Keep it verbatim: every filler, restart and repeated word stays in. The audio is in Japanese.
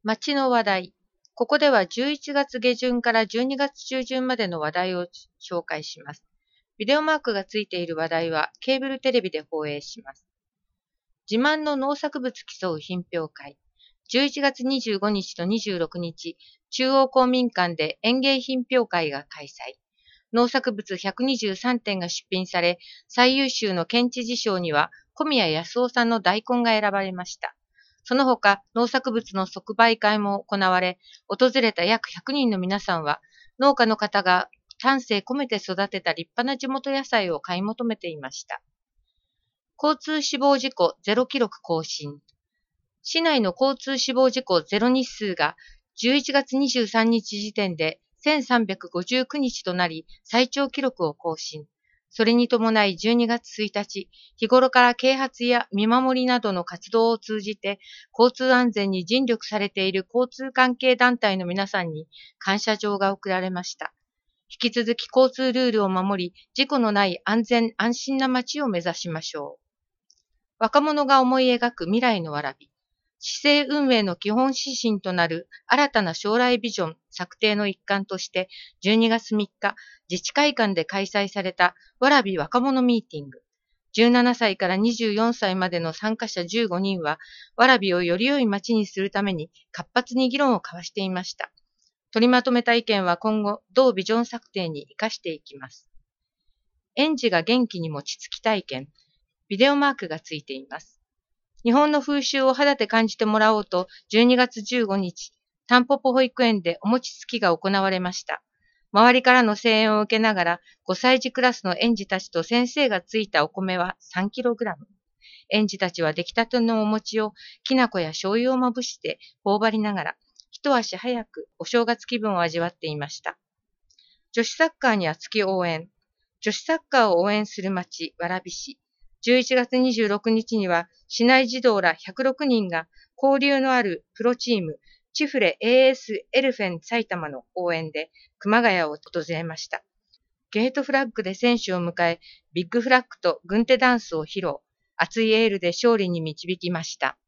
街の話題。ここではじゅういちがつ下旬からじゅうにがつ中旬までの話題を紹介します。ビデオマークがついている話題はケーブルテレビで放映します。自慢の農作物競う品評会。じゅういちがつにじゅうごにちとにじゅうろくにち、中央公民館で園芸品評会が開催。農作物ひゃくにじゅうさんてんが出品され、最優秀の県知事賞には小宮康夫さんの大根が選ばれました。その他、農作物の即売会も行われ、訪れた約ひゃくにんの皆さんは、農家の方が丹精込めて育てた立派な地元野菜を買い求めていました。交通死亡事故ゼロ記録更新。市内の交通死亡事故ゼロ日数がじゅういちがつにじゅうさんにち時点でせんさんびゃくごじゅうくにちとなり、最長記録を更新。それに伴いじゅうにがつついたち、日頃から啓発や見守りなどの活動を通じて、交通安全に尽力されている交通関係団体の皆さんに感謝状が贈られました。引き続き交通ルールを守り、事故のない安全安心な街を目指しましょう。若者が思い描く未来のわらび。市政運営の基本指針となる新たな将来ビジョン策定の一環として、じゅうにがつみっか、自治会館で開催されたわらび若者ミーティング。じゅうななさいからにじゅうよんさいまでの参加者じゅうごにんは、わらびをより良い街にするために活発に議論を交わしていました。取りまとめた意見は今後、同ビジョン策定に生かしていきます。園児が元気に餅つき体験。ビデオマークがついています。日本の風習を肌で感じてもらおうと、じゅうにがつじゅうごにち、タンポポ保育園でお餅つきが行われました。周りからの声援を受けながら、ごさいじクラスの園児たちと先生がついたお米は さんキログラム。園児たちは出来たてのお餅をきな粉や醤油をまぶして頬張りながら、一足早くお正月気分を味わっていました。女子サッカーに熱き応援。女子サッカーを応援する町、蕨市。じゅういちがつにじゅうろくにちには、市内児童らひゃくろくにんが交流のあるプロチーム、チフレ エーエス エルフェン埼玉の応援で熊谷を訪れました。ゲートフラッグで選手を迎え、ビッグフラッグと軍手ダンスを披露、熱いエールで勝利に導きました。